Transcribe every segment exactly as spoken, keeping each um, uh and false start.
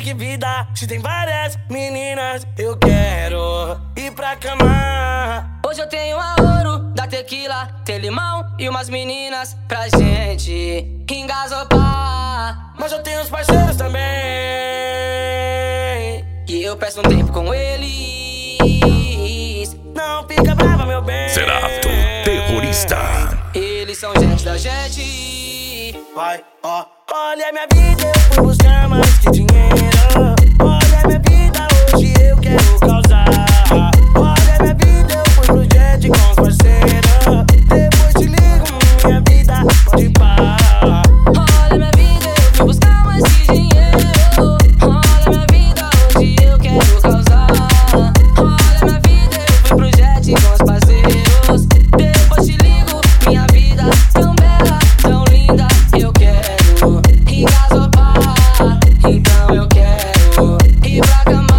que vida. Se tem várias meninas, eu quero ir pra cama. Hoje eu tenho a ouro da tequila, tem limão e umas meninas pra gente engasopar. Mas eu tenho os parceiros também, e eu peço um tempo com eles. não fica brava, meu bem. Cerato, terrorista. Eles são gente da gente. Vai, ó, olha minha vida, eu fui buscar mais que dinheiro. Olha minha vida, hoje eu quero causar. Olha minha vida, eu fui pro jet com os parceiros. Depois te ligo, minha vida pode parar. Olha minha vida, eu fui buscar mais que dinheiro. Olha minha vida, hoje eu quero causar. Olha minha vida, eu fui pro jet com os parceiros. Depois te ligo, minha vida tão bela, tão linda. Eu quero engasopar, então eu quero ir pra cama.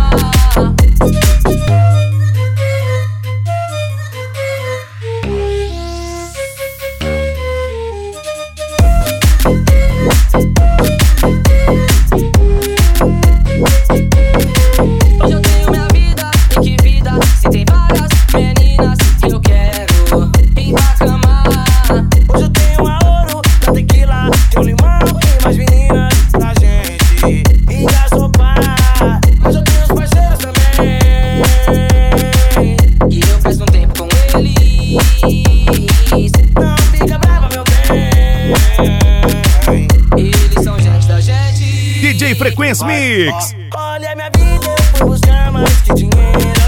Hoje eu tenho minha vida, e que vida. Se tem várias meninas, eu quero ir pra cama. Hoje eu tenho a ouro da tequila, tem um limão e mais meninas pra gente engasopar. Mas eu tenho os parceiros também, E eu peço um tempo com eles. não fica brava, meu bem. Eles são gente da gente. D J Frequência Mix. Olha minha vida, eu fui buscar mais que dinheiro.